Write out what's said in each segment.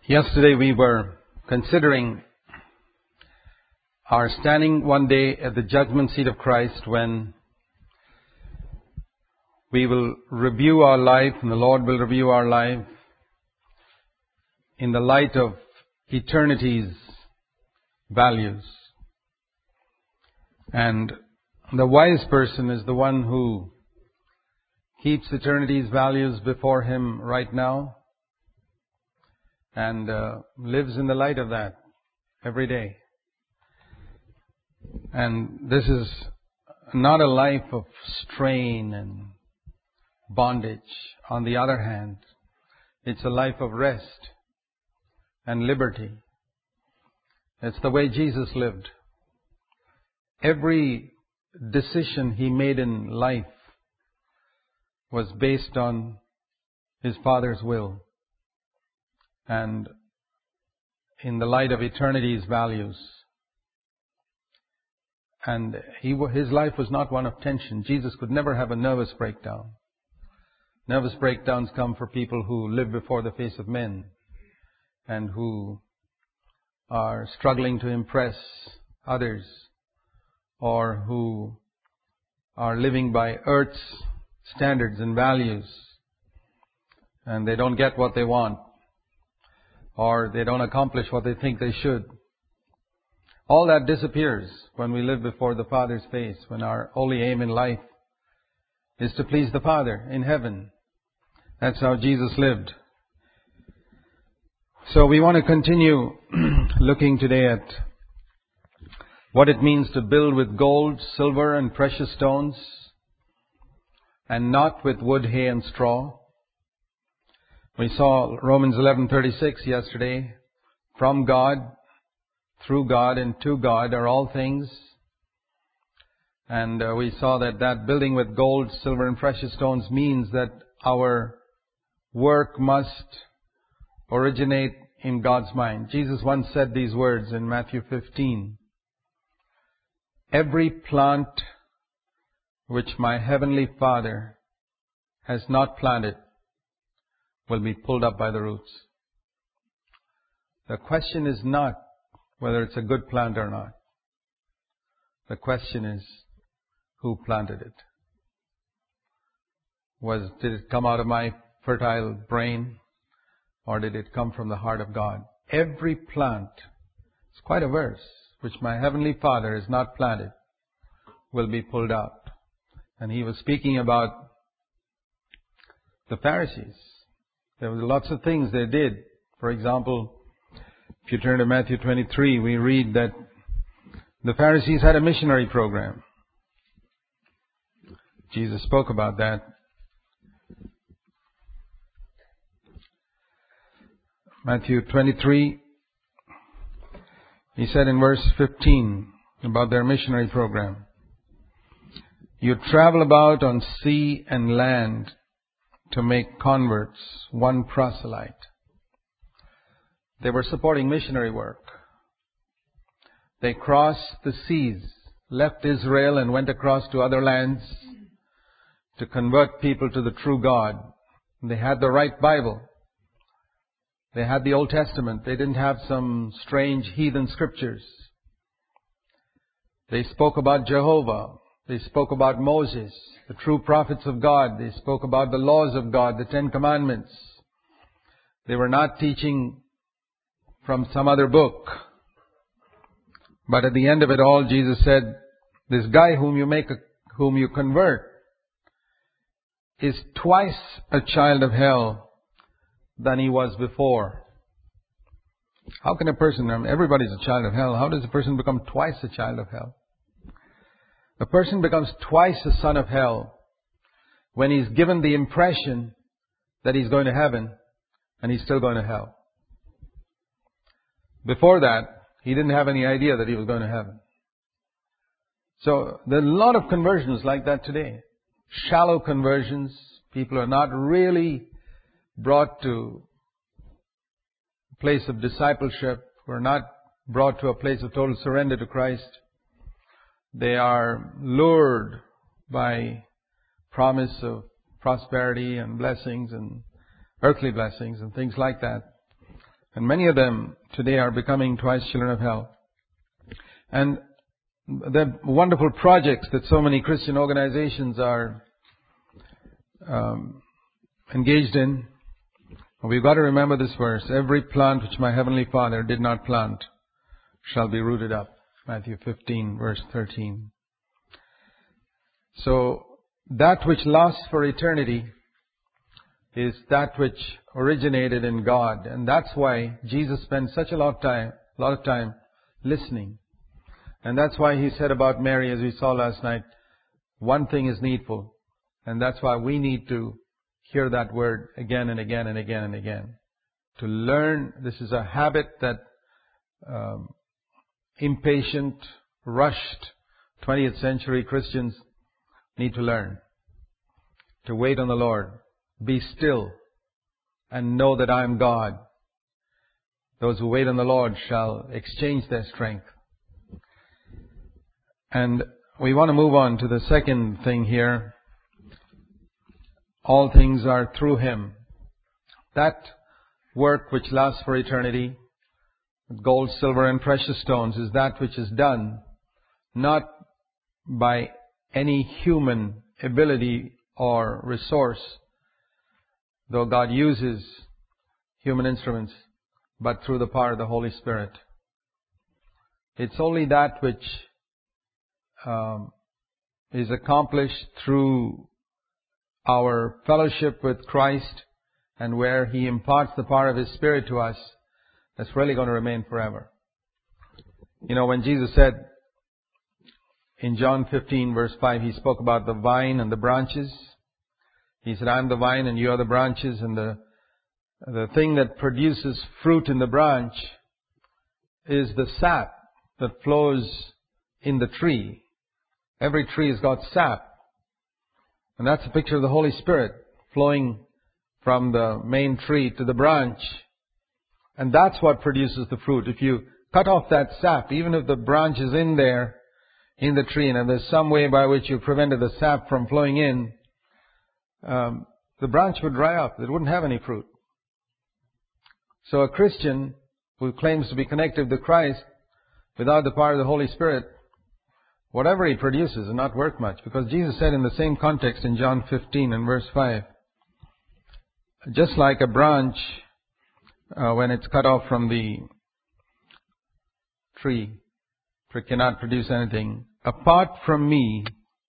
Yesterday we were considering our standing one day at the judgment seat of Christ when we will review our life and the Lord will review our life in the light of eternity's values. And the wise person is the one who keeps eternity's values before him right now and lives in the light of that every day. And this is not a life of strain and bondage. On the other hand, it's a life of rest and liberty. It's the way Jesus lived. Every decision he made in life was based on his Father's will and in the light of eternity's values. And his life was not one of tension. Jesus could never have a nervous breakdown. Nervous breakdowns come for people who live before the face of men and who are struggling to impress others or who are living by earth's standards and values and they don't get what they want or they don't accomplish what they think they should. All that disappears when we live before the Father's face, when our only aim in life is to please the Father in heaven. That's how Jesus lived. So we want to continue looking today at what it means to build with gold, silver, and precious stones, and not with wood, hay, and straw. We saw Romans 11:36 yesterday. From God, through God, and to God are all things. And we saw that building with gold, silver, and precious stones means that our work must originate in God's mind. Jesus once said these words in Matthew 15. Every plant which my heavenly Father has not planted will be pulled up by the roots. The question is not whether it's a good plant or not. The question is, who planted it? Did it come out of my fertile brain or did it come from the heart of God? Every plant, it's quite a verse, which my heavenly Father has not planted will be pulled up. And he was speaking about the Pharisees. There were lots of things they did. For example, if you turn to Matthew 23, we read that the Pharisees had a missionary program. Jesus spoke about that. Matthew 23, he said in verse 15 about their missionary program. You travel about on sea and land to make converts, one proselyte. They were supporting missionary work. They crossed the seas, left Israel and went across to other lands to convert people to the true God. They had the right Bible. They had the Old Testament. They didn't have some strange heathen scriptures. They spoke about Jehovah. They spoke about Moses, the true prophets of God. They spoke about the laws of God, the Ten Commandments. They were not teaching from some other book. But at the end of it all, Jesus said, this guy whom you convert is twice a child of hell than he was before. How can a person, everybody's a child of hell, how does a person become twice a child of hell? A person becomes twice a son of hell when he's given the impression that he's going to heaven and he's still going to hell. Before that, he didn't have any idea that he was going to heaven. So there are a lot of conversions like that today. Shallow conversions. People are not really brought to a place of discipleship. We're not brought to a place of total surrender to Christ. They are lured by promise of prosperity and blessings and earthly blessings and things like that. And many of them today are becoming twice children of hell. And the wonderful projects that so many Christian organizations are engaged in, we've got to remember this verse. Every plant which my heavenly Father did not plant shall be rooted up. Matthew 15, verse 13. So, that which lasts for eternity is that which originated in God. And that's why Jesus spent such a lot of time listening. And that's why He said about Mary, as we saw last night, one thing is needful. And that's why we need to hear that word again and again and again and again. To learn, this is a habit that impatient, rushed 20th century Christians need to learn. To wait on the Lord. Be still and know that I am God. Those who wait on the Lord shall exchange their strength. And we want to move on to the second thing here. All things are through Him. That work which lasts for eternity, gold, silver, and precious stones, is that which is done not by any human ability or resource, though God uses human instruments, but through the power of the Holy Spirit. It's only that which is accomplished through our fellowship with Christ and where He imparts the power of His Spirit to us, that's really going to remain forever. You know, when Jesus said in John 15 verse 5, He spoke about the vine and the branches. He said, I am the vine and you are the branches, and the thing that produces fruit in the branch is the sap that flows in the tree. Every tree has got sap. And that's a picture of the Holy Spirit flowing from the main tree to the branch. And that's what produces the fruit. If you cut off that sap, even if the branch is in there, in the tree, and there's some way by which you prevented the sap from flowing in, the branch would dry up. It wouldn't have any fruit. So a Christian who claims to be connected to Christ without the power of the Holy Spirit, whatever he produces will not work much. Because Jesus said in the same context in John 15 and verse 5, just like a branch, when it's cut off from the tree, it cannot produce anything. Apart from me,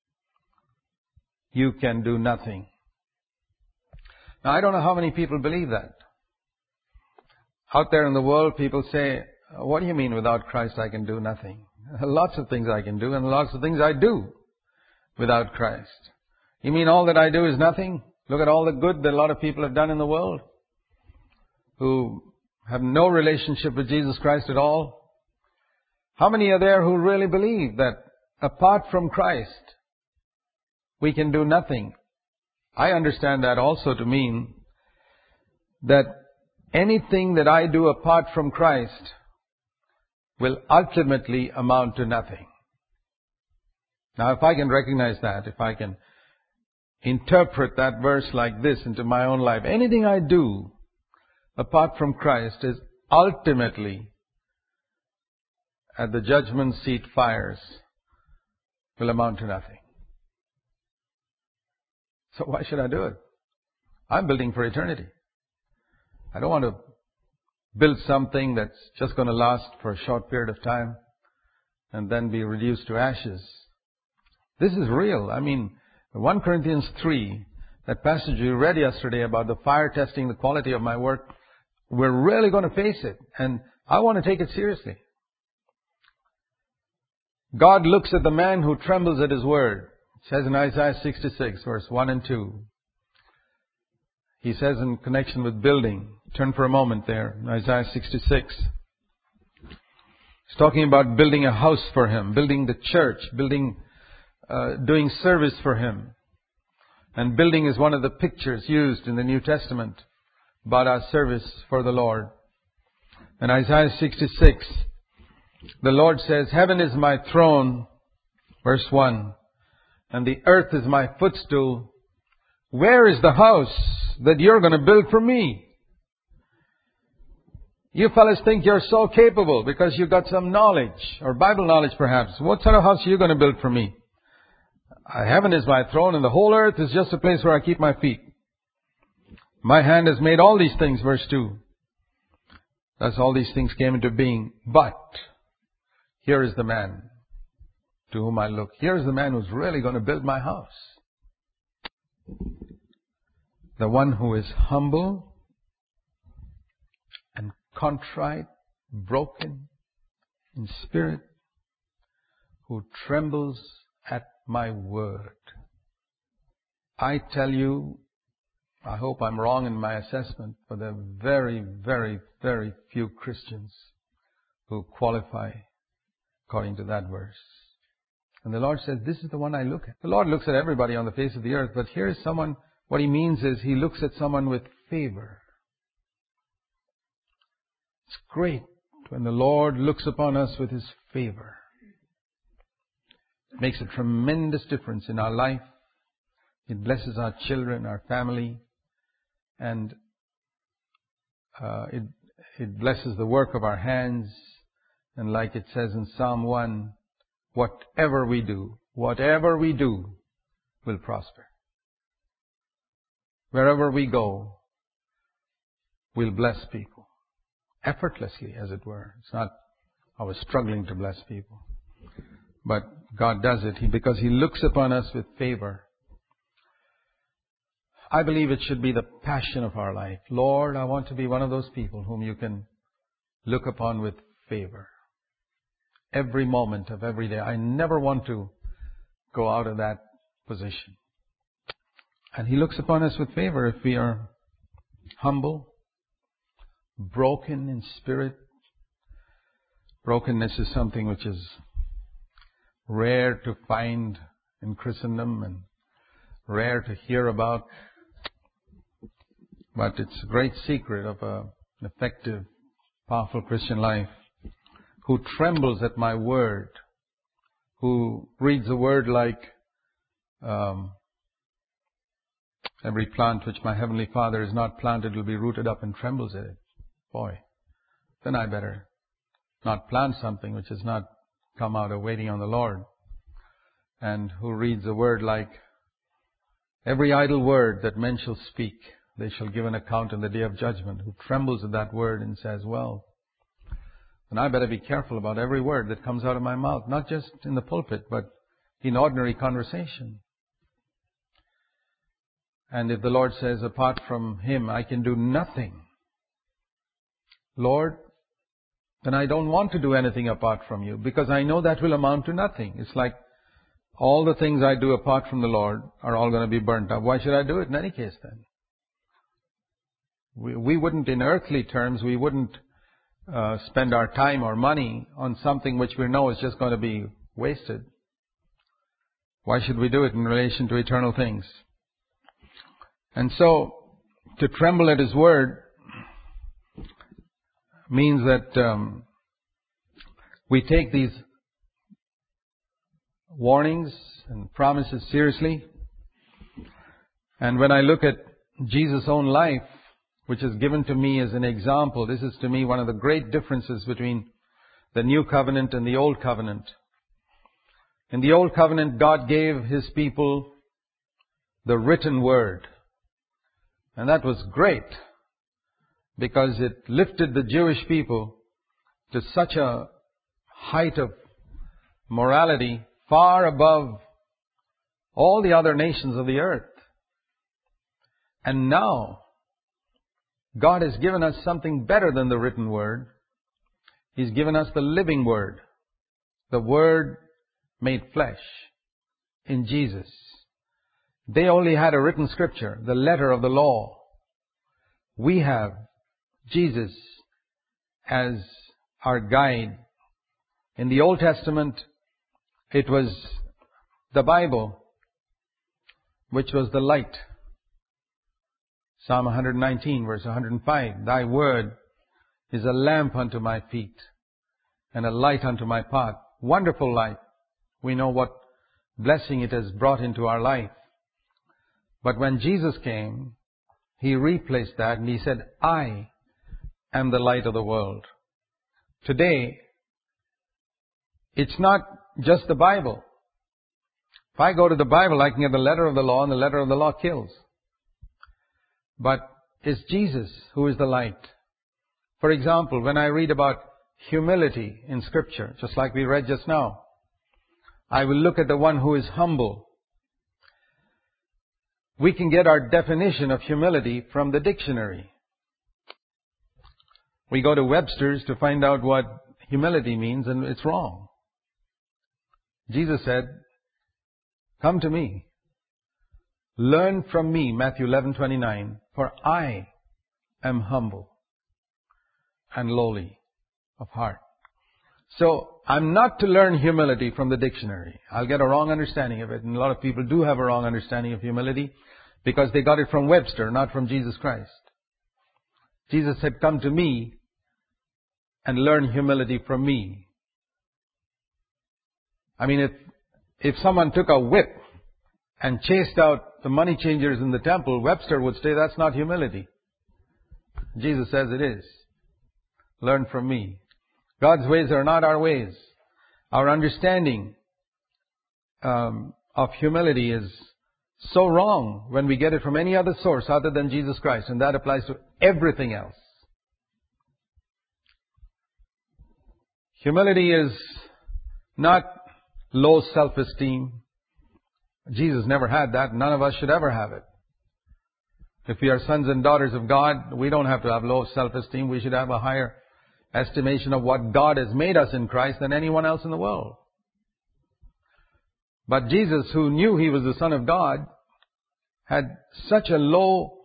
you can do nothing. Now, I don't know how many people believe that. Out there in the world, people say, what do you mean without Christ I can do nothing? Lots of things I can do, and lots of things I do without Christ. You mean all that I do is nothing? Look at all the good that a lot of people have done in the world who have no relationship with Jesus Christ at all. How many are there who really believe that apart from Christ we can do nothing? I understand that also to mean that anything that I do apart from Christ will ultimately amount to nothing. Now, if I can recognize that, if I can interpret that verse like this into my own life, anything I do apart from Christ is ultimately, at the judgment seat fires, will amount to nothing. So why should I do it? I'm building for eternity. I don't want to build something that's just going to last for a short period of time and then be reduced to ashes. This is real. I mean, 1 Corinthians 3, that passage we read yesterday about the fire testing the quality of my work, we're really going to face it. And I want to take it seriously. God looks at the man who trembles at His word. It says in Isaiah 66, verse 1 and 2. He says in connection with building, turn for a moment there, Isaiah 66. He's talking about building a house for Him, building the church, doing service for Him. And building is one of the pictures used in the New Testament about our service for the Lord. In Isaiah 66, the Lord says, heaven is my throne, verse 1, and the earth is my footstool. Where is the house that you're going to build for me? You fellas think you're so capable because you've got some knowledge, or Bible knowledge perhaps. What sort of house are you going to build for me? Heaven is my throne and the whole earth is just a place where I keep my feet. My hand has made all these things, verse 2. Thus all these things came into being. But here is the man to whom I look. Here is the man who's really going to build my house. The one who is humble and contrite, broken in spirit, who trembles at my word. I tell you, I hope I'm wrong in my assessment, but there are very, very, very few Christians who qualify according to that verse. And the Lord says, this is the one I look at. The Lord looks at everybody on the face of the earth, but here is someone, what He means is He looks at someone with favor. It's great when the Lord looks upon us with His favor. It makes a tremendous difference in our life. It blesses our children, our family, and it blesses the work of our hands. And like it says in Psalm 1, whatever we do will prosper. Wherever we go, we'll bless people. Effortlessly, as it were. It's not I was struggling to bless people. But God does it because He looks upon us with favor. I believe it should be the passion of our life. Lord, I want to be one of those people whom you can look upon with favor. Every moment of every day. I never want to go out of that position. And He looks upon us with favor if we are humble, broken in spirit. Brokenness is something which is rare to find in Christendom and rare to hear about. But it's a great secret of an effective, powerful Christian life. Who trembles at my word. Who reads the word like every plant which my Heavenly Father has not planted will be rooted up and trembles at it. Boy, then I better not plant something which has not come out of waiting on the Lord. And who reads the word like every idle word that men shall speak, they shall give an account in the day of judgment. Who trembles at that word and says, well, then I better be careful about every word that comes out of my mouth, not just in the pulpit, but in ordinary conversation. And if the Lord says, apart from Him, I can do nothing, Lord, then I don't want to do anything apart from You, because I know that will amount to nothing. It's like all the things I do apart from the Lord are all going to be burnt up. Why should I do it in any case then? We wouldn't, in earthly terms, we wouldn't spend our time or money on something which we know is just going to be wasted. Why should we do it in relation to eternal things? And so, to tremble at His word means that we take these warnings and promises seriously. And when I look at Jesus' own life, which is given to me as an example, this is to me one of the great differences between the New Covenant and the Old Covenant. In the Old Covenant, God gave His people the written word. And that was great, because it lifted the Jewish people to such a height of morality far above all the other nations of the earth. And now, God has given us something better than the written word. He's given us the living word. The Word made flesh in Jesus. They only had a written scripture, the letter of the law. We have Jesus as our guide. In the Old Testament, it was the Bible, which was the light. Psalm 119, verse 105, Thy word is a lamp unto my feet and a light unto my path. Wonderful light. We know what blessing it has brought into our life. But when Jesus came, He replaced that and He said, I am the light of the world. Today, it's not just the Bible. If I go to the Bible, I can get the letter of the law, and the letter of the law kills. But it's Jesus who is the light. For example, when I read about humility in Scripture, just like we read just now, I will look at the one who is humble. We can get our definition of humility from the dictionary. We go to Webster's to find out what humility means, and it's wrong. Jesus said, "Come to me. Learn from me," Matthew 11:29, "for I am humble and lowly of heart." So, I'm not to learn humility from the dictionary. I'll get a wrong understanding of it, and a lot of people do have a wrong understanding of humility because they got it from Webster, not from Jesus Christ. Jesus said, "Come to me and learn humility from me." I mean, if someone took a whip and chased out the money changers in the temple, Webster would say that's not humility. Jesus says it is. Learn from me. God's ways are not our ways. Our understanding of humility is so wrong when we get it from any other source other than Jesus Christ, and that applies to everything else. Humility is not low self-esteem. Jesus never had that. None of us should ever have it. If we are sons and daughters of God, we don't have to have low self-esteem. We should have a higher estimation of what God has made us in Christ than anyone else in the world. But Jesus, who knew He was the Son of God, had such a low,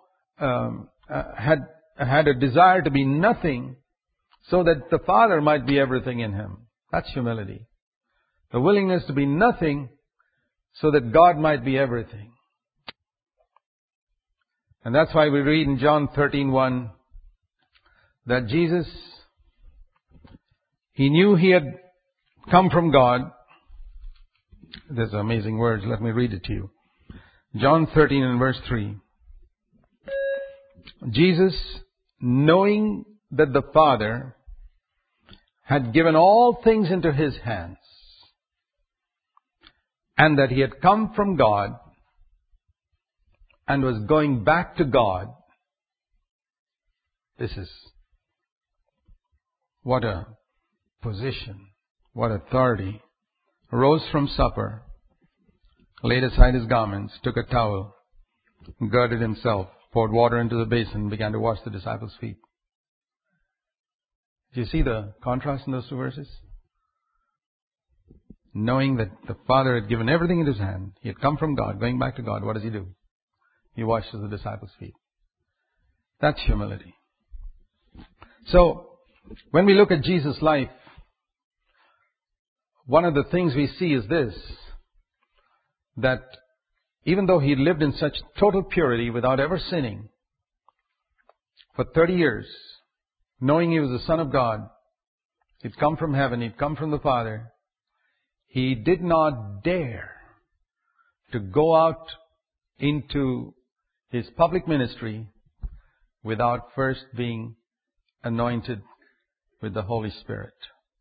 had a desire to be nothing so that the Father might be everything in Him. That's humility. The willingness to be nothing so that God might be everything. And that's why we read in John 13:1 that Jesus, He knew He had come from God. There's amazing words. Let me read it to you. John 13 and verse 3. Jesus, knowing that the Father had given all things into His hands, and that He had come from God and was going back to God. This is what a position, what authority. Rose from supper, laid aside His garments, took a towel, girded Himself, poured water into the basin, and began to wash the disciples' feet. Do you see the contrast in those two verses? Knowing that the Father had given everything in His hand, He had come from God, going back to God, what does He do? He washes the disciples' feet. That's humility. So, when we look at Jesus' life, one of the things we see is this, that even though He lived in such total purity without ever sinning for 30 years, knowing He was the Son of God, He'd come from heaven, He'd come from the Father, He did not dare to go out into His public ministry without first being anointed with the Holy Spirit.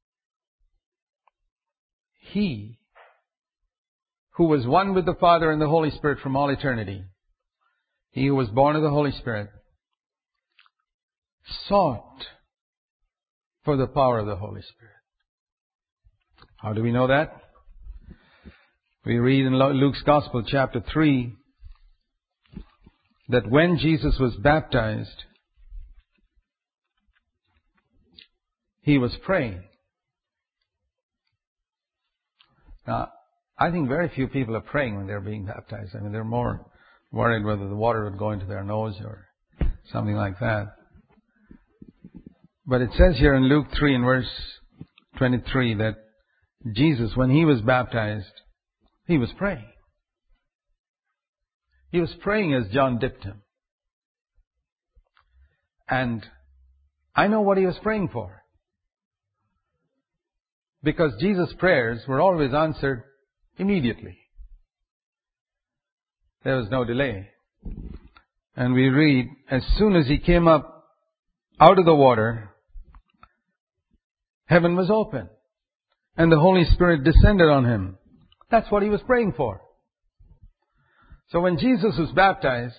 He, who was one with the Father and the Holy Spirit from all eternity, He who was born of the Holy Spirit, sought for the power of the Holy Spirit. How do we know that? We read in Luke's Gospel, chapter 3, that when Jesus was baptized, He was praying. Now, I think very few people are praying when they're being baptized. I mean, they're more worried whether the water would go into their nose or something like that. But it says here in Luke 3 and verse 23 that Jesus, when He was baptized, He was praying. He was praying as John dipped Him. And I know what He was praying for. Because Jesus' prayers were always answered immediately. There was no delay. And we read, as soon as He came up out of the water, heaven was open and the Holy Spirit descended on him. That's what he was praying for. So when Jesus was baptized,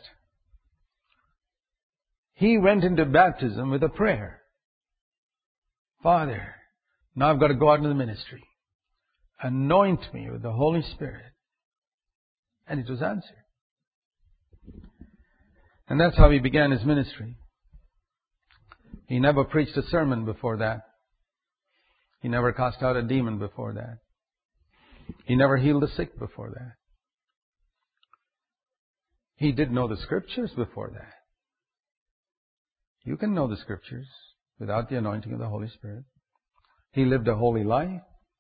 he went into baptism with a prayer. Father, now I've got to go out into the ministry. Anoint me with the Holy Spirit. And it was answered. And that's how he began his ministry. He never preached a sermon before that. He never cast out a demon before that. He never healed the sick before that. He did know the Scriptures before that. You can know the Scriptures without the anointing of the Holy Spirit. He lived a holy life.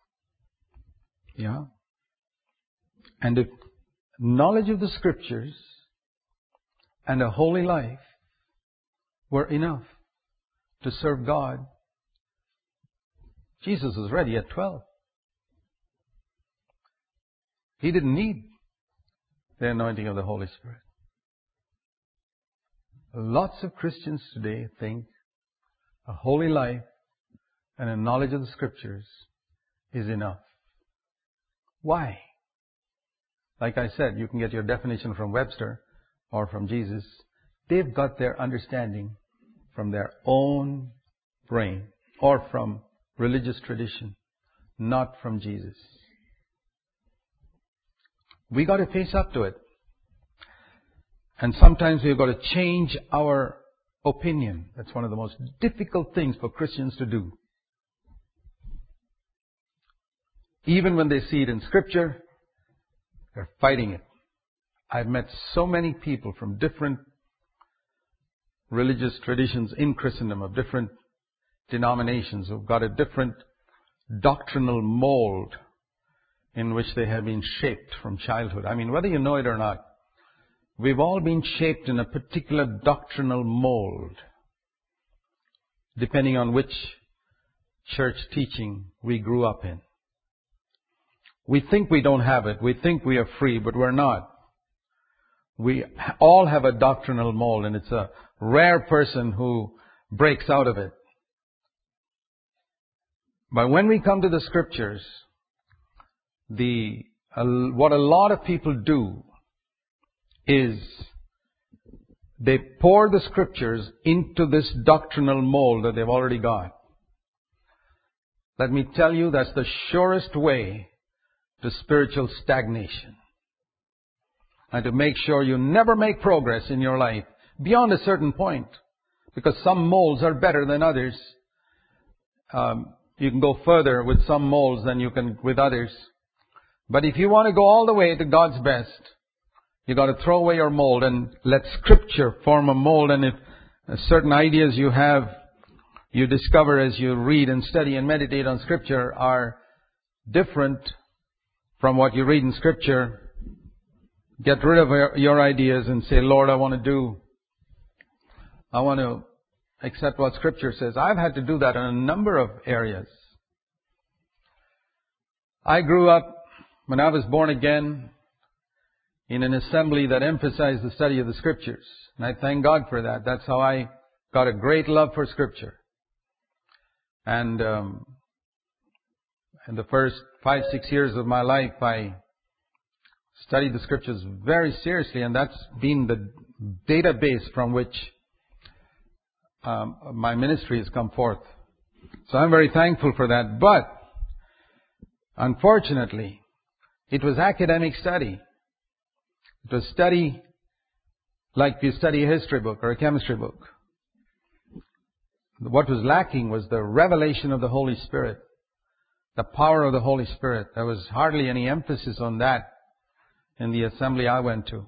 Yeah. And if knowledge of the Scriptures and a holy life were enough to serve God, Jesus was ready at 12. He didn't need the anointing of the Holy Spirit. Lots of Christians today think a holy life and a knowledge of the Scriptures is enough. Why? Like I said, you can get your definition from Webster or from Jesus. They've got their understanding from their own brain or from religious tradition, not from Jesus. We got to face up to it. And sometimes we've got to change our opinion. That's one of the most difficult things for Christians to do. Even when they see it in Scripture, they're fighting it. I've met so many people from different religious traditions in Christendom, of different denominations, who've got a different doctrinal mold in which they have been shaped from childhood. I mean, whether you know it or not, we've all been shaped in a particular doctrinal mold, depending on which church teaching we grew up in. We think we don't have it. We think we are free, but we're not. We all have a doctrinal mold, and it's a rare person who breaks out of it. But when we come to the Scriptures, what a lot of people do is they pour the Scriptures into this doctrinal mold that they've already got. Let me tell you, that's the surest way to spiritual stagnation. And to make sure you never make progress in your life beyond a certain point. Because some molds are better than others. You can go further with some molds than you can with others. But if you want to go all the way to God's best, you've got to throw away your mold and let Scripture form a mold. And if certain ideas you have, you discover as you read and study and meditate on Scripture are different from what you read in Scripture, get rid of your ideas and say, Lord, I want to accept what Scripture says. I've had to do that in a number of areas. I grew up, when I was born again, in an assembly that emphasized the study of the Scriptures. And I thank God for that. That's how I got a great love for Scripture. And in the first 5-6 years of my life, I studied the Scriptures very seriously, and that's been the database from which my ministry has come forth. So I'm very thankful for that. But unfortunately, it was academic study. It was study like you study a history book or a chemistry book. What was lacking was the revelation of the Holy Spirit, the power of the Holy Spirit. There was hardly any emphasis on that in the assembly I went to.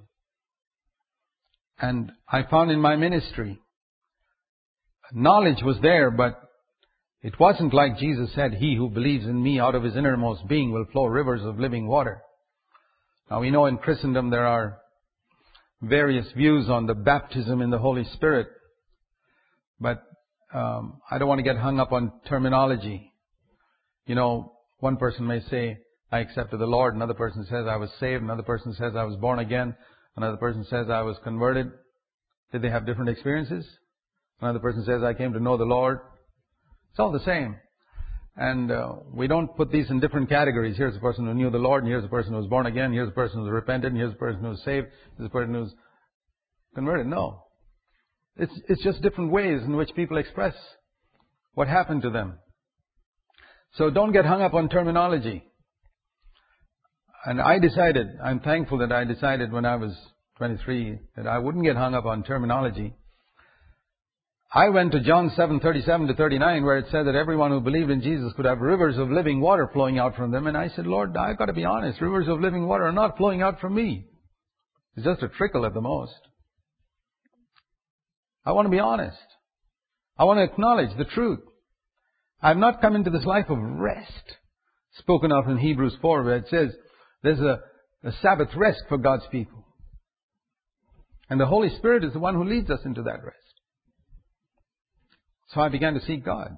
And I found in my ministry, knowledge was there, but it wasn't like Jesus said, he who believes in me, out of his innermost being will flow rivers of living water. Now we know in Christendom there are various views on the baptism in the Holy Spirit, but I don't want to get hung up on terminology. You know, one person may say, I accepted the Lord. Another person says I was saved. Another person says I was born again. Another person says I was converted. Did they have different experiences? Another person says, I came to know the Lord. It's all the same. And we don't put these in different categories. Here's a person who knew the Lord, and here's a person who was born again, here's a person who's repented, and here's a person who's saved, here's a person who's converted. No. It's just different ways in which people express what happened to them. So don't get hung up on terminology. And I'm thankful that I decided when I was 23 that I wouldn't get hung up on terminology. I went to John 7:37 to 39 where it said that everyone who believed in Jesus could have rivers of living water flowing out from them. And I said, Lord, I've got to be honest. Rivers of living water are not flowing out from me. It's just a trickle at the most. I want to be honest. I want to acknowledge the truth. I've not come into this life of rest, spoken of in Hebrews 4, where it says there's a Sabbath rest for God's people. And the Holy Spirit is the one who leads us into that rest. So I began to seek God.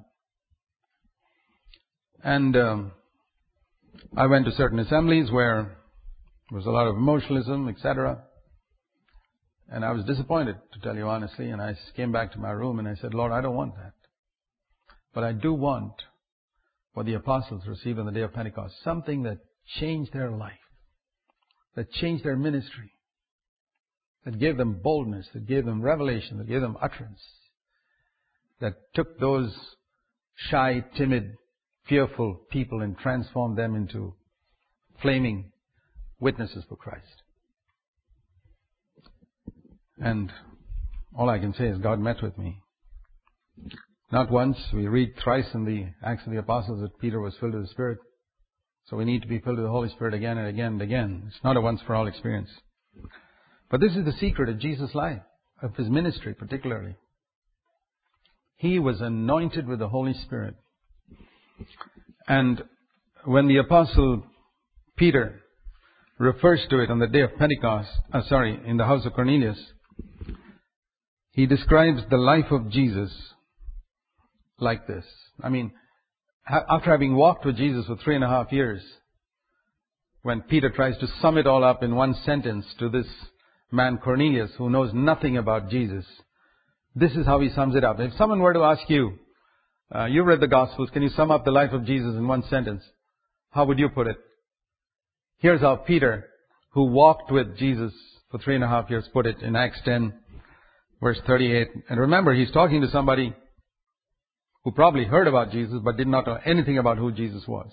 And I went to certain assemblies where there was a lot of emotionalism, etc. And I was disappointed, to tell you honestly. And I came back to my room and I said, Lord, I don't want that. But I do want what the apostles received on the day of Pentecost. Something that changed their life. That changed their ministry. That gave them boldness. That gave them revelation. That gave them utterance. That took those shy, timid, fearful people and transformed them into flaming witnesses for Christ. And all I can say is God met with me. Not once. We read thrice in the Acts of the Apostles that Peter was filled with the Spirit. So we need to be filled with the Holy Spirit again and again and again. It's not a once-for-all experience. But this is the secret of Jesus' life, of His ministry particularly. He was anointed with the Holy Spirit. And when the Apostle Peter refers to it on the day of Pentecost, in the house of Cornelius, he describes the life of Jesus like this. I mean, after having walked with Jesus for 3.5 years, when Peter tries to sum it all up in one sentence to this man Cornelius who knows nothing about Jesus, this is how he sums it up. If someone were to ask you, you read the Gospels, can you sum up the life of Jesus in one sentence? How would you put it? Here's how Peter, who walked with Jesus for 3.5 years, put it in Acts 10, verse 38. And remember, he's talking to somebody who probably heard about Jesus but did not know anything about who Jesus was.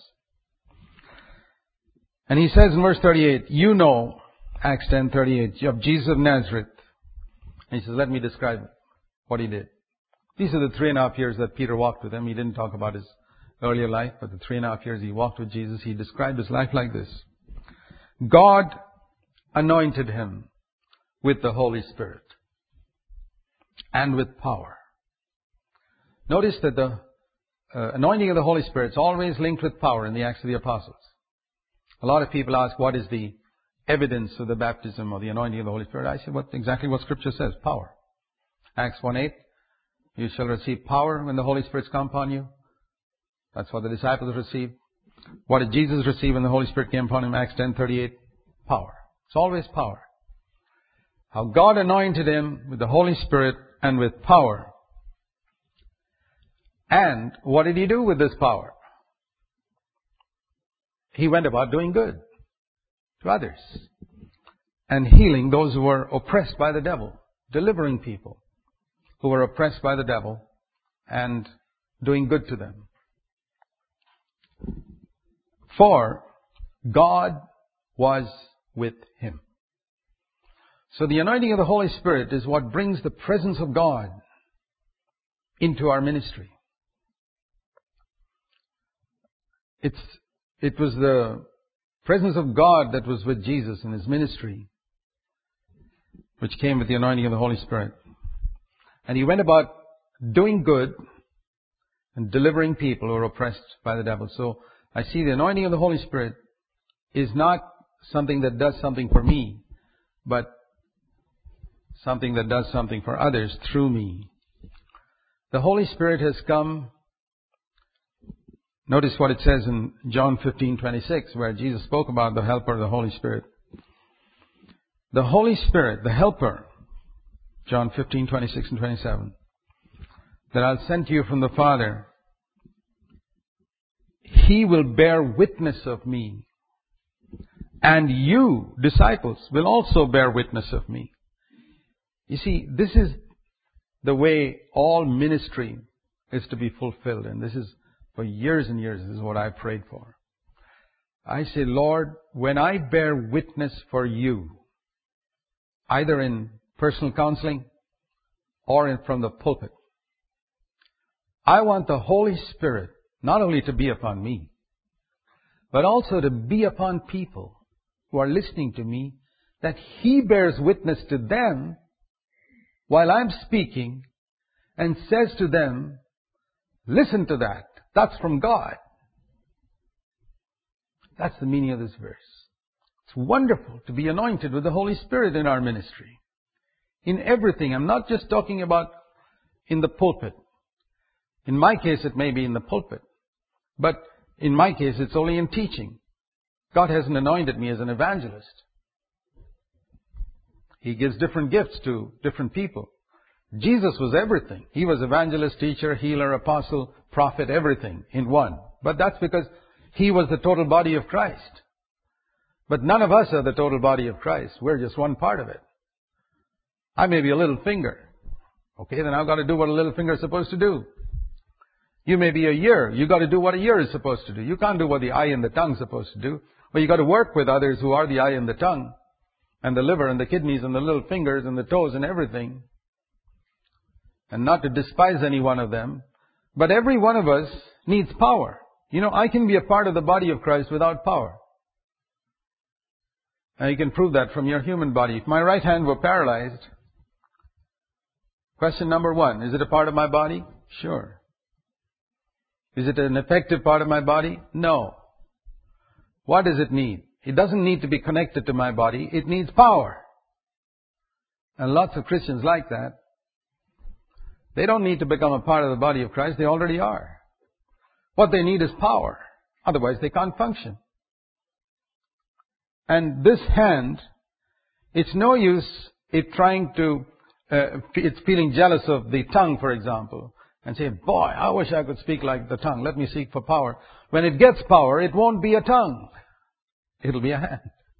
And he says in verse 38, you know, Acts 10:38, of Jesus of Nazareth. And he says, let me describe what he did. These are the 3.5 years that Peter walked with him. He didn't talk about his earlier life, but the 3.5 years he walked with Jesus, he described his life like this. God anointed him with the Holy Spirit and with power. Notice that the anointing of the Holy Spirit is always linked with power in the Acts of the Apostles. A lot of people ask, what is the evidence of the baptism or the anointing of the Holy Spirit? I say exactly what Scripture says, power. Acts 1:8, you shall receive power when the Holy Spirit comes upon you. That's what the disciples received. What did Jesus receive when the Holy Spirit came upon him? Acts 10:38, power. It's always power. How God anointed him with the Holy Spirit and with power. And what did he do with this power? He went about doing good to others and healing those who were oppressed by the devil, delivering people who were oppressed by the devil and doing good to them. For God was with him. So the anointing of the Holy Spirit is what brings the presence of God into our ministry. It was the presence of God that was with Jesus in His ministry, which came with the anointing of the Holy Spirit. And He went about doing good and delivering people who are oppressed by the devil. So I see the anointing of the Holy Spirit is not something that does something for me, but something that does something for others through me. The Holy Spirit has come. Notice what it says in John 15:26, where Jesus spoke about the helper, the Holy Spirit. The Holy Spirit, the helper, John 15:26 and 27. that I'll send to you from the Father, He will bear witness of me. And you, disciples, will also bear witness of me. You see, this is the way all ministry is to be fulfilled. And this is for years and years, this is what I prayed for. I say, Lord, when I bear witness for you, either in personal counseling or from the pulpit, I want the Holy Spirit not only to be upon me, but also to be upon people who are listening to me, that He bears witness to them while I'm speaking and says to them, listen to that. That's from God. That's the meaning of this verse. It's wonderful to be anointed with the Holy Spirit in our ministry. In everything. I'm not just talking about in the pulpit. In my case, it may be in the pulpit. But in my case, it's only in teaching. God hasn't anointed me as an evangelist. He gives different gifts to different people. Jesus was everything. He was evangelist, teacher, healer, apostle, prophet, everything in one. But that's because He was the total body of Christ. But none of us are the total body of Christ. We're just one part of it. I may be a little finger. Okay, then I've got to do what a little finger is supposed to do. You may be a ear. You've got to do what a ear is supposed to do. You can't do what the eye and the tongue is supposed to do. But you've got to work with others who are the eye and the tongue, and the liver and the kidneys and the little fingers and the toes and everything. And not to despise any one of them. But every one of us needs power. You know, I can be a part of the body of Christ without power. And you can prove that from your human body. If my right hand were paralyzed, question number 1, is it a part of my body? Sure. Is it an effective part of my body? No. What does it need? It doesn't need to be connected to my body. It needs power. And lots of Christians like that. They don't need to become a part of the body of Christ. They already are. What they need is power. Otherwise, they can't function. And this hand, it's no use it trying to, it's feeling jealous of the tongue, for example, and say, boy, I wish I could speak like the tongue. Let me seek for power. When it gets power, it won't be a tongue. It'll be a hand.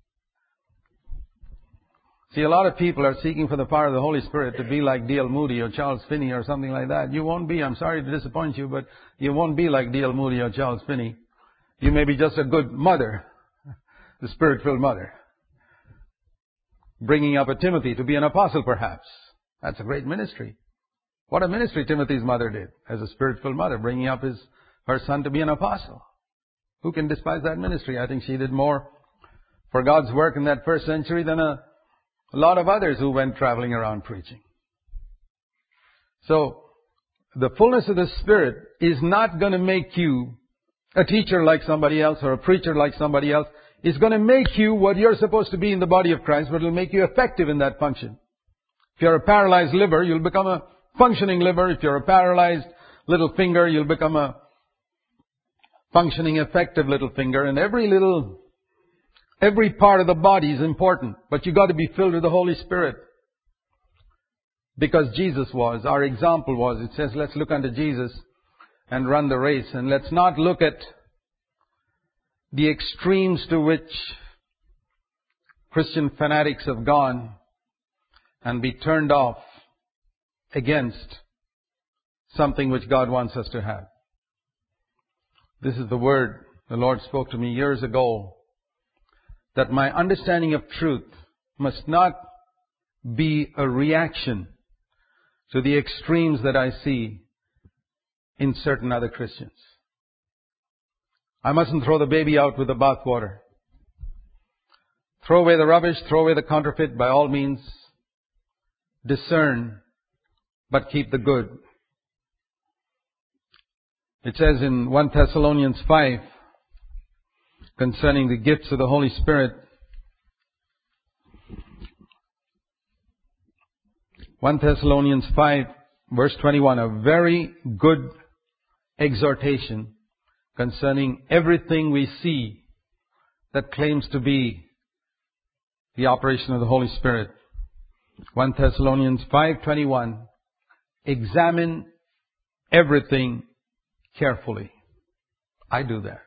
See, a lot of people are seeking for the power of the Holy Spirit to be like D.L. Moody or Charles Finney or something like that. You won't be. I'm sorry to disappoint you, but you won't be like D.L. Moody or Charles Finney. You may be just a good mother, the Spirit-filled mother, bringing up a Timothy to be an apostle perhaps. That's a great ministry. What a ministry Timothy's mother did as a Spirit-filled mother, bringing up her son to be an apostle. Who can despise that ministry? I think she did more for God's work in that first century than a lot of others who went traveling around preaching. So, the fullness of the Spirit is not going to make you a teacher like somebody else or a preacher like somebody else. It's going to make you what you're supposed to be in the body of Christ, but it'll make you effective in that function. If you're a paralyzed liver, you'll become a functioning liver. If you're a paralyzed little finger, you'll become a functioning, effective little finger. And every part of the body is important, but you've got to be filled with the Holy Spirit. Because Jesus was, our example was, it says, let's look unto Jesus and run the race. And let's not look at the extremes to which Christian fanatics have gone and be turned off against something which God wants us to have. This is the word the Lord spoke to me years ago, that my understanding of truth must not be a reaction to the extremes that I see in certain other Christians. I mustn't throw the baby out with the bathwater. Throw away the rubbish, throw away the counterfeit, by all means. Discern, but keep the good. It says in 1 Thessalonians 5, concerning the gifts of the Holy Spirit, 1 Thessalonians 5, verse 21, a very good exhortation concerning everything we see that claims to be the operation of the Holy Spirit. 1 Thessalonians 5:21, examine everything carefully. I do that.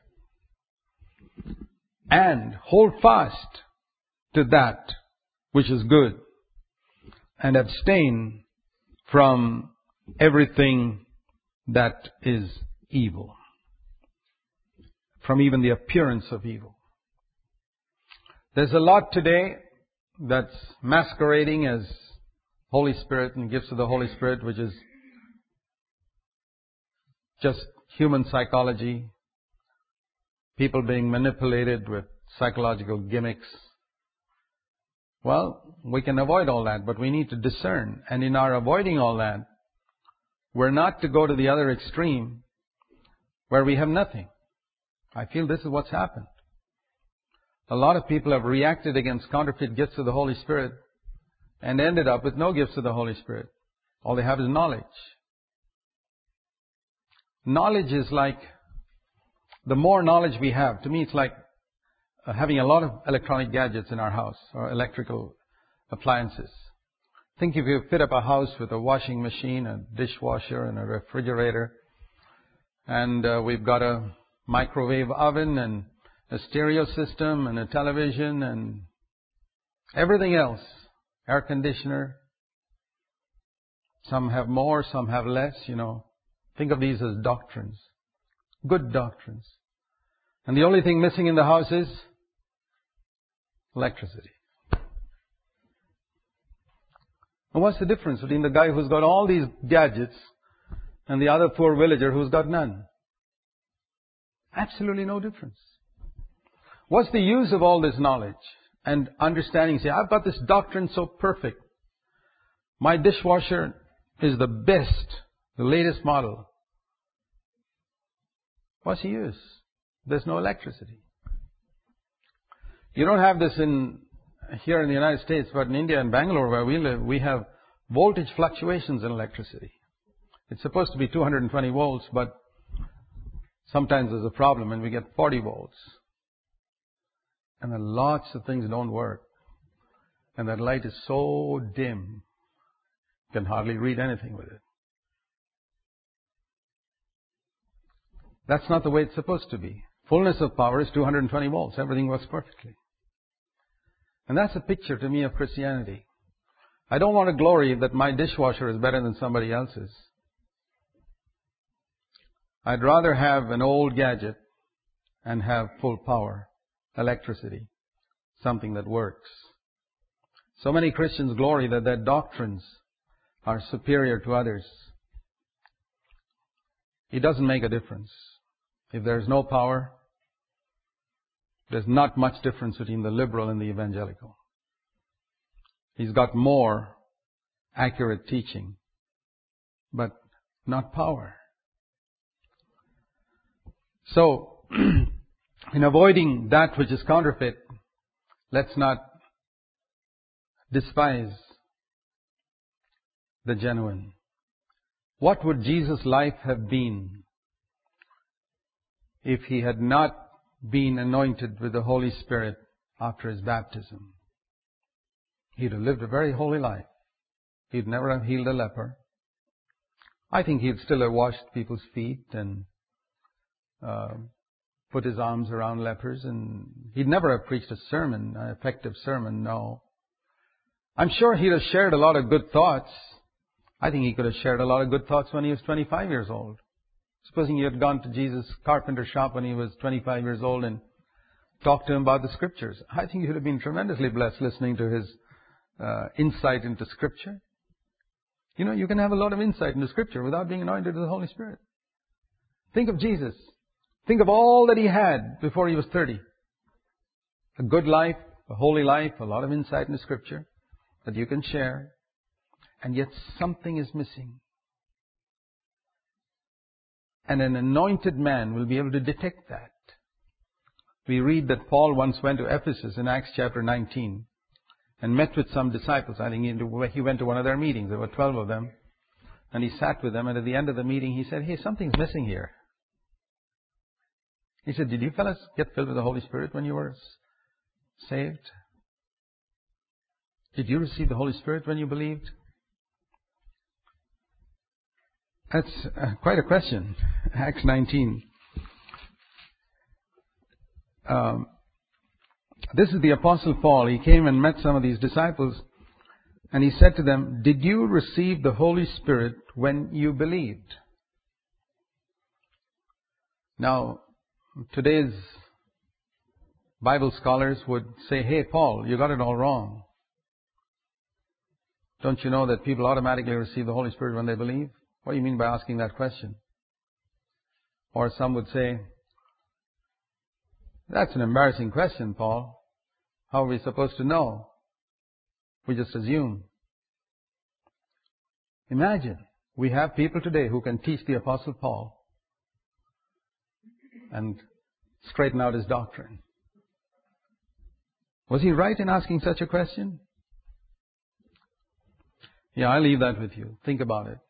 And hold fast to that which is good, and abstain from everything that is evil, from even the appearance of evil. There's a lot today that's masquerading as Holy Spirit and gifts of the Holy Spirit, which is just human psychology, people being manipulated with psychological gimmicks. Well, we can avoid all that, but we need to discern. And in our avoiding all that, we're not to go to the other extreme where we have nothing. I feel this is what's happened. A lot of people have reacted against counterfeit gifts of the Holy Spirit and ended up with no gifts of the Holy Spirit. All they have is knowledge. Knowledge is like, the more knowledge we have, to me it's like having a lot of electronic gadgets in our house or electrical appliances. Think if you fit up a house with a washing machine, a dishwasher, and a refrigerator, and we've got a microwave oven and a stereo system and a television and everything else, air conditioner. Some have more, some have less, Think of these as doctrines, good doctrines. And the only thing missing in the house is electricity. And what's the difference between the guy who's got all these gadgets and the other poor villager who's got none? Absolutely no difference. What's the use of all this knowledge and understanding? Say, I've got this doctrine so perfect. My dishwasher is the best, the latest model. What's the use? There's no electricity. You don't have this here in the United States, but in India and Bangalore where we live, we have voltage fluctuations in electricity. It's supposed to be 220 volts, but sometimes there's a problem and we get 40 volts. And then lots of things don't work. And that light is so dim, you can hardly read anything with it. That's not the way it's supposed to be. Fullness of power is 220 volts. Everything works perfectly. And that's a picture to me of Christianity. I don't want to glory that my dishwasher is better than somebody else's. I'd rather have an old gadget and have full power, electricity, something that works. So many Christians glory that their doctrines are superior to others. It doesn't make a difference. If there's no power, there's not much difference between the liberal and the evangelical. He's got more accurate teaching, but not power. So, in avoiding that which is counterfeit, let's not despise the genuine. What would Jesus' life have been if He had not been anointed with the Holy Spirit after His baptism? He'd have lived a very holy life. He'd never have healed a leper. I think he'd still have washed people's feet and put his arms around lepers, and he'd never have preached a sermon, an effective sermon, no. I'm sure he'd have shared a lot of good thoughts. I think he could have shared a lot of good thoughts when he was 25 years old. Supposing he had gone to Jesus' carpenter shop when he was 25 years old and talked to him about the Scriptures. I think he would have been tremendously blessed listening to his insight into Scripture. You can have a lot of insight into Scripture without being anointed with the Holy Spirit. Think of Jesus. Think of all that He had before He was 30. A good life, a holy life, a lot of insight into Scripture that you can share. And yet something is missing. And an anointed man will be able to detect that. We read that Paul once went to Ephesus in Acts chapter 19 and met with some disciples. I think he went to one of their meetings. There were 12 of them. And he sat with them, and at the end of the meeting he said, "Hey, something's missing here." He said, "Did you fellas get filled with the Holy Spirit when you were saved? Did you receive the Holy Spirit when you believed?" That's quite a question. Acts 19. This is the Apostle Paul. He came and met some of these disciples, and he said to them, "Did you receive the Holy Spirit when you believed?" Now, today's Bible scholars would say, "Hey, Paul, you got it all wrong. Don't you know that people automatically receive the Holy Spirit when they believe? What do you mean by asking that question?" Or some would say, "That's an embarrassing question, Paul. How are we supposed to know? We just assume." Imagine, we have people today who can teach the Apostle Paul and straighten out his doctrine. Was he right in asking such a question? Yeah, I leave that with you. Think about it.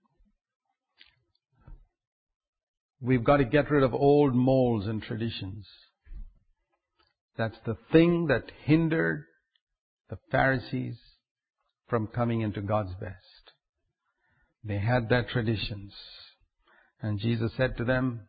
We've got to get rid of old molds and traditions. That's the thing that hindered the Pharisees from coming into God's best. They had their traditions. And Jesus said to them,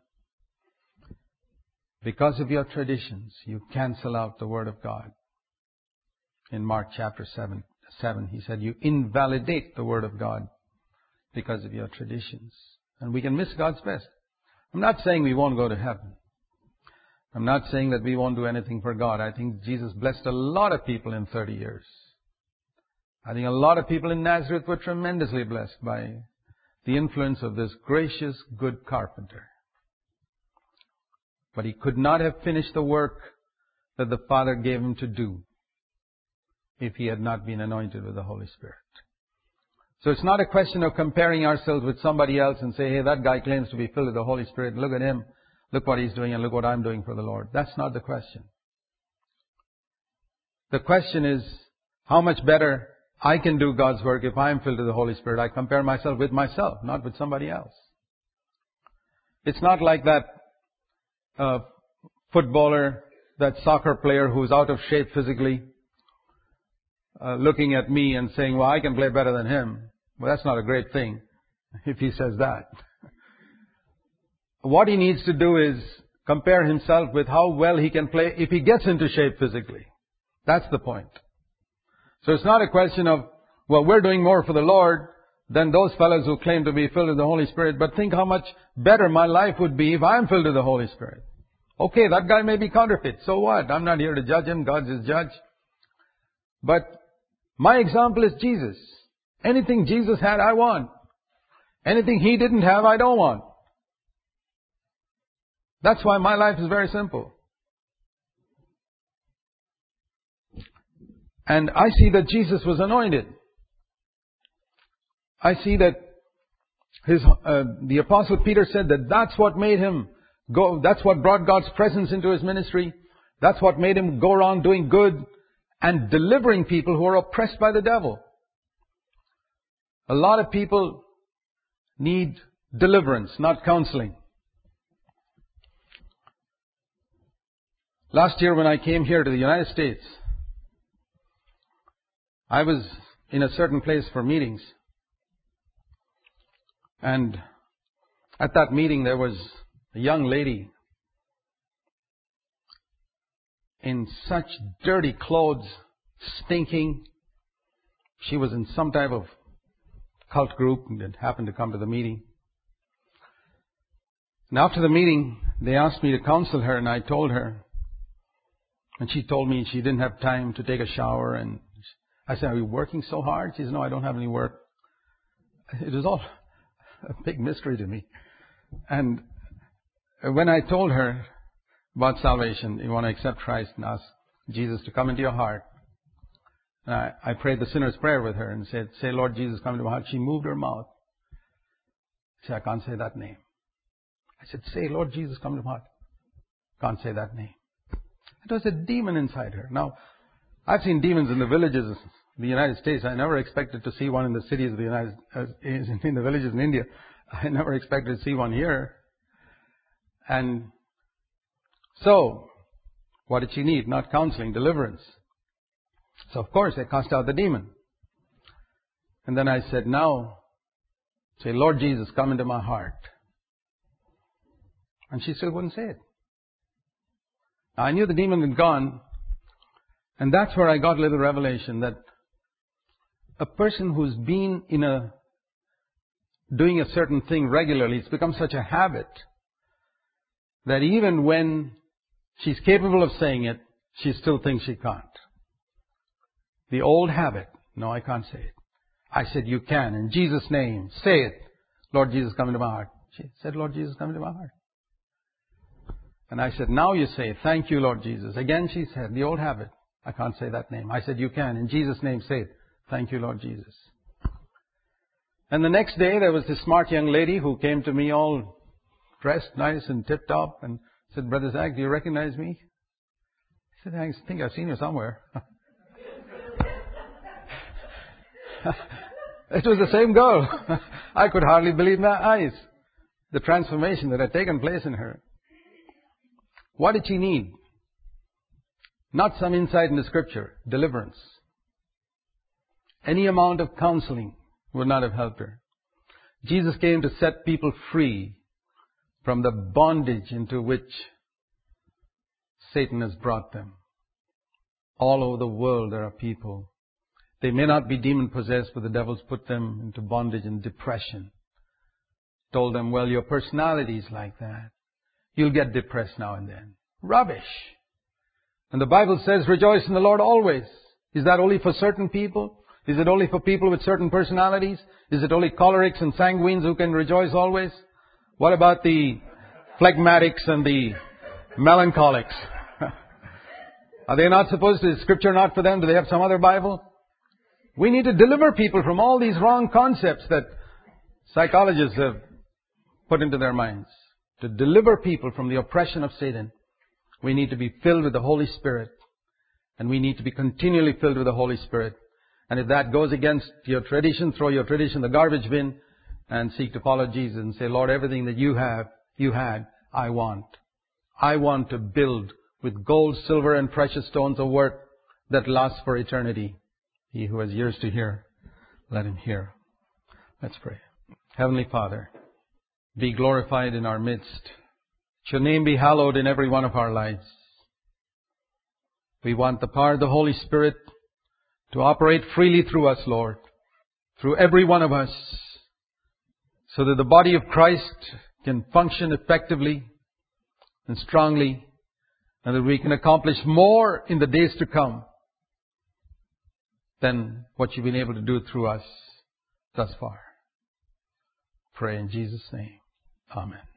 because of your traditions, you cancel out the Word of God. In Mark chapter 7, he said, you invalidate the Word of God because of your traditions. And we can miss God's best. I'm not saying we won't go to heaven. I'm not saying that we won't do anything for God. I think Jesus blessed a lot of people in 30 years. I think a lot of people in Nazareth were tremendously blessed by the influence of this gracious, good carpenter. But he could not have finished the work that the Father gave him to do if he had not been anointed with the Holy Spirit. So it's not a question of comparing ourselves with somebody else and say, hey, that guy claims to be filled with the Holy Spirit. Look at him. Look what he's doing and look what I'm doing for the Lord. That's not the question. The question is how much better I can do God's work if I'm filled with the Holy Spirit. I compare myself with myself, not with somebody else. It's not like that footballer, that soccer player who's out of shape physically, looking at me and saying, well, I can play better than him. Well, that's not a great thing if he says that. What he needs to do is compare himself with how well he can play if he gets into shape physically. That's the point. So it's not a question of, well, we're doing more for the Lord than those fellows who claim to be filled with the Holy Spirit, but think how much better my life would be if I'm filled with the Holy Spirit. Okay, that guy may be counterfeit. So what? I'm not here to judge him. God's his judge. But my example is Jesus. Anything Jesus had, I want. Anything he didn't have, I don't want. That's why my life is very simple. And I see that Jesus was anointed. I see that the Apostle Peter said that that's what made him go, that's what brought God's presence into his ministry. That's what made him go around doing good and delivering people who are oppressed by the devil. A lot of people need deliverance, not counseling. Last year when I came here to the United States, I was in a certain place for meetings. And at that meeting there was a young lady in such dirty clothes, stinking. She was in some type of cult group that happened to come to the meeting. And after the meeting, they asked me to counsel her, and I told her. And she told me she didn't have time to take a shower. And I said, are you working so hard? She said, no, I don't have any work. It was all a big mystery to me. And when I told her about salvation, you want to accept Christ and ask Jesus to come into your heart. And I prayed the sinner's prayer with her and said, say, Lord Jesus, come into my heart. She moved her mouth. She said, I can't say that name. I said, say, Lord Jesus, come into my heart. Can't say that name. It was a demon inside her. Now, I've seen demons in the villages of the United States. I never expected to see one in the cities of the in the villages in India. I never expected to see one here. And so, what did she need? Not counseling, deliverance. So of course I cast out the demon. And then I said, now, Say, Lord Jesus, come into my heart. And she still wouldn't say it. I knew the demon had gone, and that's where I got a little revelation that a person who's been doing a certain thing regularly, it's become such a habit that even when she's capable of saying it, she still thinks she can't. The old habit. No, I can't say it. I said, you can. In Jesus' name, say it. Lord Jesus, come into my heart. She said, Lord Jesus, come into my heart. And I said, now you say, thank you, Lord Jesus. Again, she said, the old habit. I can't say that name. I said, you can. In Jesus' name, say it. Thank you, Lord Jesus. And the next day, there was this smart young lady who came to me all dressed nice and tip-top and said, Brother Zach, do you recognize me? I said, I think I've seen you somewhere. It was the same girl. I could hardly believe my eyes. The transformation that had taken place in her. What did she need? Not some insight into Scripture. Deliverance. Any amount of counseling would not have helped her. Jesus came to set people free from the bondage into which Satan has brought them. All over the world there are people. They may not be demon-possessed, but the devil's put them into bondage and depression. Told them, well, your personality is like that. You'll get depressed now and then. Rubbish. And the Bible says, rejoice in the Lord always. Is that only for certain people? Is it only for people with certain personalities? Is it only cholerics and sanguines who can rejoice always? What about the phlegmatics and the melancholics? Are they not supposed to? Is Scripture not for them? Do they have some other Bible? We need to deliver people from all these wrong concepts that psychologists have put into their minds. To deliver people from the oppression of Satan, we need to be filled with the Holy Spirit. And we need to be continually filled with the Holy Spirit. And if that goes against your tradition, throw your tradition in the garbage bin and seek to follow Jesus and say, Lord, everything that you had, I want. I want to build with gold, silver, and precious stones a work that lasts for eternity. He who has ears to hear, let him hear. Let's pray. Heavenly Father, be glorified in our midst. Your name be hallowed in every one of our lives. We want the power of the Holy Spirit to operate freely through us, Lord, through every one of us, so that the body of Christ can function effectively and strongly, and that we can accomplish more in the days to come than what you've been able to do through us thus far. Pray in Jesus' name. Amen.